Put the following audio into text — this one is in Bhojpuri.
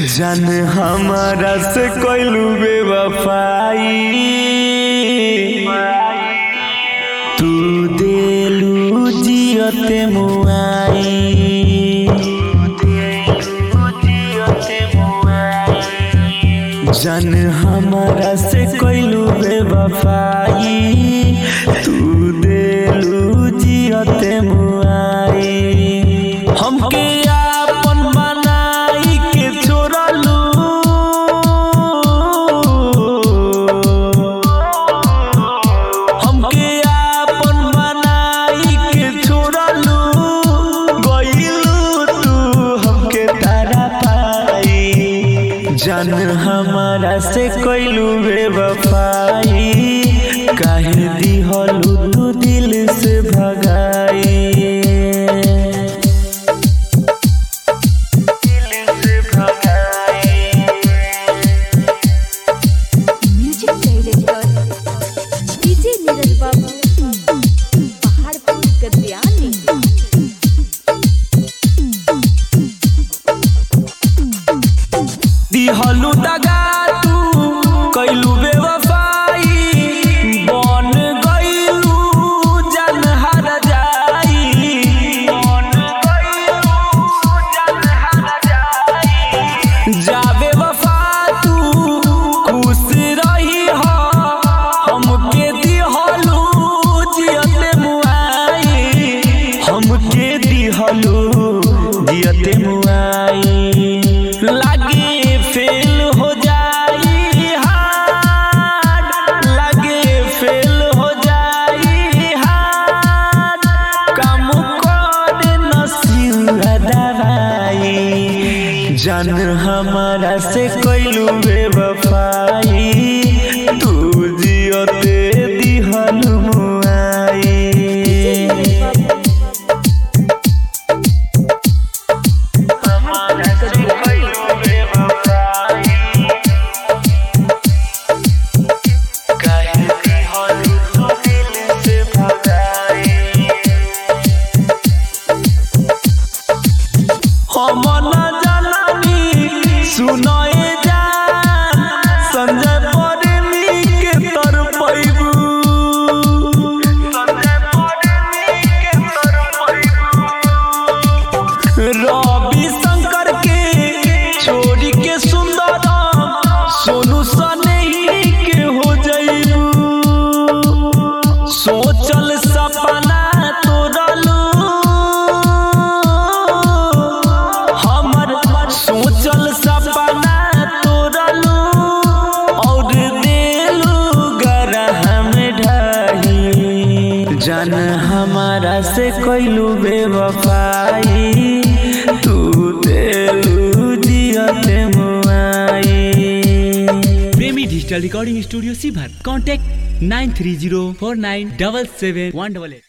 जान हमारा से कोइलू बेवफाई तू देलू जियते मुआई जान हमारा से कोइलू बेवफाई तू देलू जियते मुआई हमके आपन बनाई के छोड़लू हमके आपन बनाई के छोड़लू गइलू तू हमके तारा पाई जान हमारा से कोइलू बेवफाई काहे दिहलू तू दिल से भगाई दिहलू दगा तू कइलू बेवफाई बन गइलू जान हर जाई बन गइलू जान हर जाई जाबे वफा तू खुश रही हो हमके दिहलू जियते मुआई हमके दिहलू जियते मुआई लागे फेल हो जाई हाथ लागे फेल हो जाई हाथ काम कर नसीब दवाई जान हमारा से कोइलू बेवफाई तू जियते दिहलू मुआई सुनाए जान संजय प्रेमी के तर पैबू संजय प्रेमी के तर पैबू रवि शंकर के छोड़ी के सुंदर सोनू सनही के हो जाइबू सोचल सपना तोड़लू हमर सोचल सपना तोड़लू और देलू गरहम ढाही जान हमारा से कोइलू बेवफाई तू देलू जियते मुआई। प्रेमी डिजिटल रिकॉर्डिंग स्टूडियो सीभर कॉन्टैक्ट 9304977188।